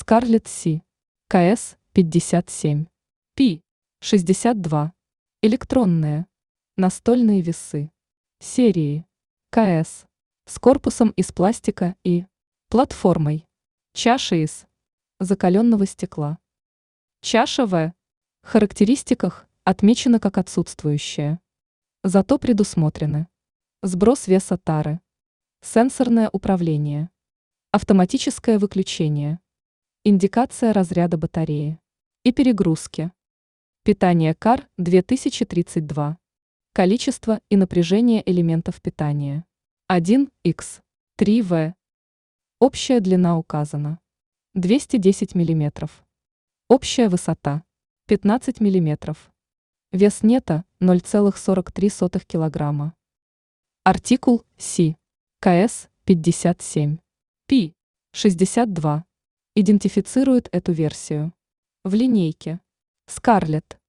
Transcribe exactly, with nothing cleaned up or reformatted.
Scarlett Си ка эс пятьдесят семь, Пи шестьдесят два, электронные, настольные весы, серии ка эс с корпусом из пластика и платформой, чаша из закаленного стекла. Чаша В в характеристиках отмечена как отсутствующая. Зато предусмотрены сброс веса тары, сенсорное управление, автоматическое выключение, индикация разряда батареи и перегрузки. Питание кар две тысячи тридцать два. Количество и напряжение элементов питания один икс три вэ. Общая длина указана двести десять миллиметров. Общая высота пятнадцать миллиметров. Вес нета ноль целых сорок три сотых килограмма. Артикул Си ка эс пятьдесят семь, Пи шестьдесят два идентифицирует эту версию. В линейке Scarlett